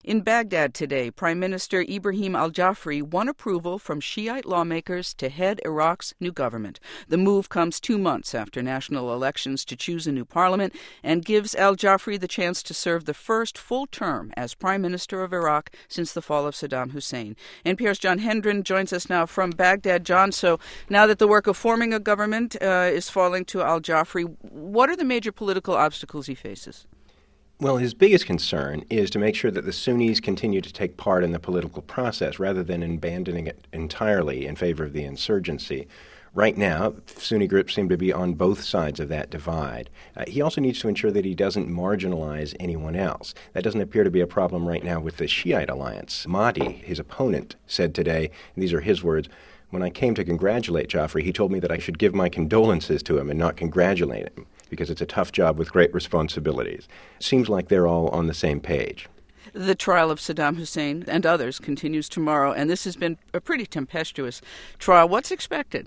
In Baghdad today, Prime Minister Ibrahim al-Jafri won approval from Shiite lawmakers to head Iraq's new government. The move comes 2 months after national elections to choose a new parliament and gives al-Jafri the chance to serve the first full term as Prime Minister of Iraq since the fall of Saddam Hussein. NPR's John Hendren joins us now from Baghdad. John, so now that the work of forming a government is falling to al-Jafri, what are the major political obstacles he faces? Well, his biggest concern is to make sure that the Sunnis continue to take part in the political process rather than abandoning it entirely in favor of the insurgency. Right now, Sunni groups seem to be on both sides of that divide. He also needs to ensure that he doesn't marginalize anyone else. That doesn't appear to be a problem right now with the Shiite alliance. Mahdi, his opponent, said today, and these are his words, "When I came to congratulate Jafri, he told me that I should give my condolences to him and not congratulate him, because it's a tough job with great responsibilities." Seems like they're all on the same page. The trial of Saddam Hussein and others continues tomorrow, and this has been a pretty tempestuous trial. What's expected?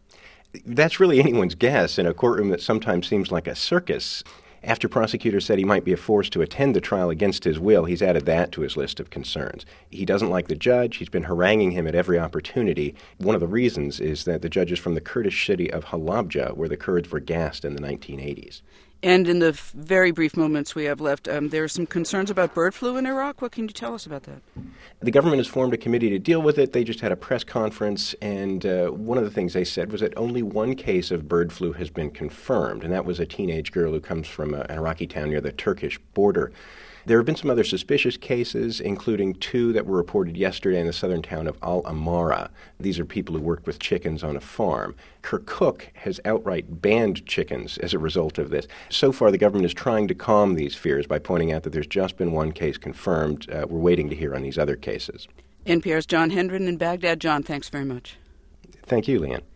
That's really anyone's guess in a courtroom that sometimes seems like a circus. After prosecutors said he might be forced to attend the trial against his will, he's added that to his list of concerns. He doesn't like the judge. He's been haranguing him at every opportunity. One of the reasons is that the judge is from the Kurdish city of Halabja, where the Kurds were gassed in the 1980s. And in the very brief moments we have left, there are some concerns about bird flu in Iraq. What can you tell us about that? The government has formed a committee to deal with it. They just had a press conference, and one of the things they said was that only one case of bird flu has been confirmed, and that was a teenage girl who comes from an Iraqi town near the Turkish border. There have been some other suspicious cases, including 2 that were reported yesterday in the southern town of Al-Amara. These are people who worked with chickens on a farm. Kirkuk has outright banned chickens as a result of this. So far, the government is trying to calm these fears by pointing out that there's just been one case confirmed. We're waiting to hear on these other cases. NPR's John Hendren in Baghdad. John, thanks very much. Thank you, Leanne.